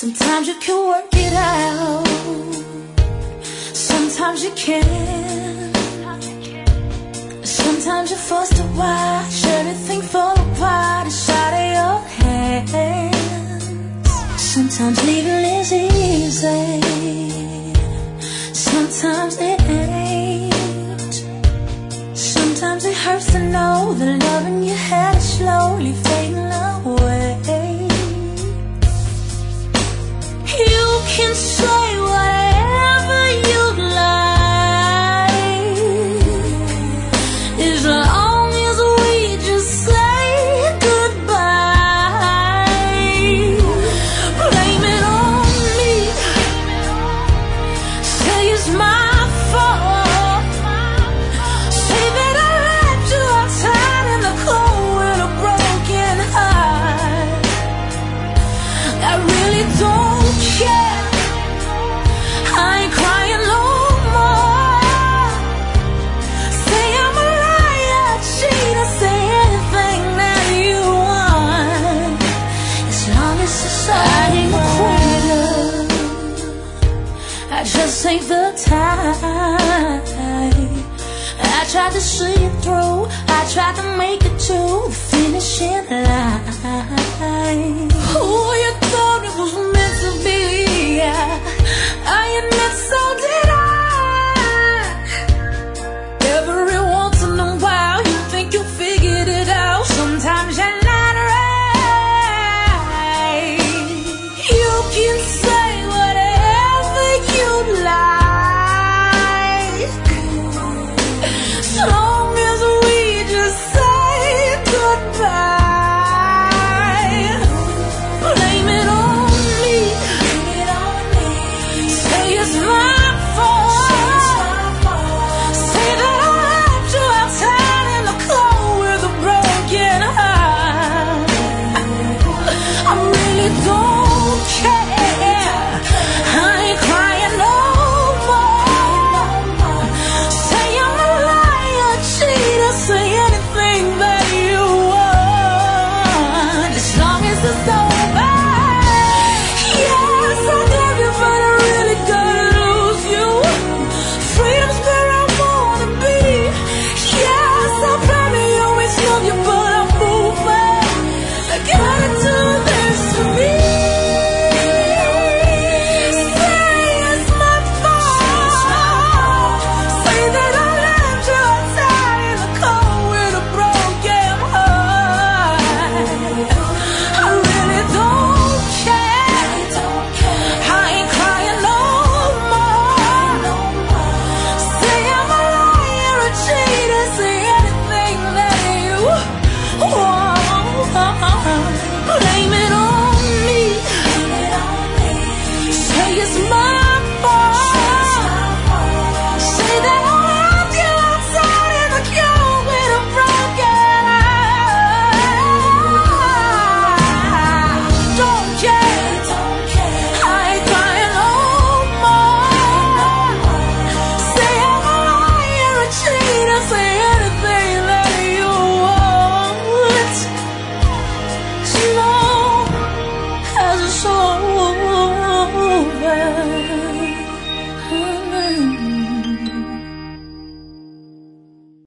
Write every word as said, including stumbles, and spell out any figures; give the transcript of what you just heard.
Sometimes you can work it out, sometimes you can't. Sometimes you're forced to watch everything fall apart inside of your hands. Sometimes leaving is easy, sometimes it ain't. Sometimes it hurts to know the loving you had is slowly fading away. You can say whatever you like, as long as we just say goodbye. Blame it on me, say it's my fault, say that I left you outside in the cold with a broken heart. I really don't care, I ain't crying no more. Say I'm a liar, cheater, say anything that you want, as long as it's all I ain't a quitter, I just ain't the type. I tried to see it through, I tried to make it to the finishing line. Who you thought it was meant to be, I admit so did I. Every once in a while you think you figured it out, sometimes you're not right. You can say whatever you like, as long as we just say goodbye. Blame it on me, say it's my fault, say that I left you outside in the cold with a broken heart. I really don't care, I ain't crying no more. Say I'm a liar, cheater, say anything that you want, as long as it's over. Yes, I love you, but I really gotta lose you. Freedom's where I wanna be. Yes, I probably always love you, but I'm moving. I gotta do this to me. Say it's my fault, say that I left you outside in the cold with a broken heart. I really don't care, I ain't crying no more. Say I'm a liar, a cheater, say anything that you want. Blame it on me, say it's my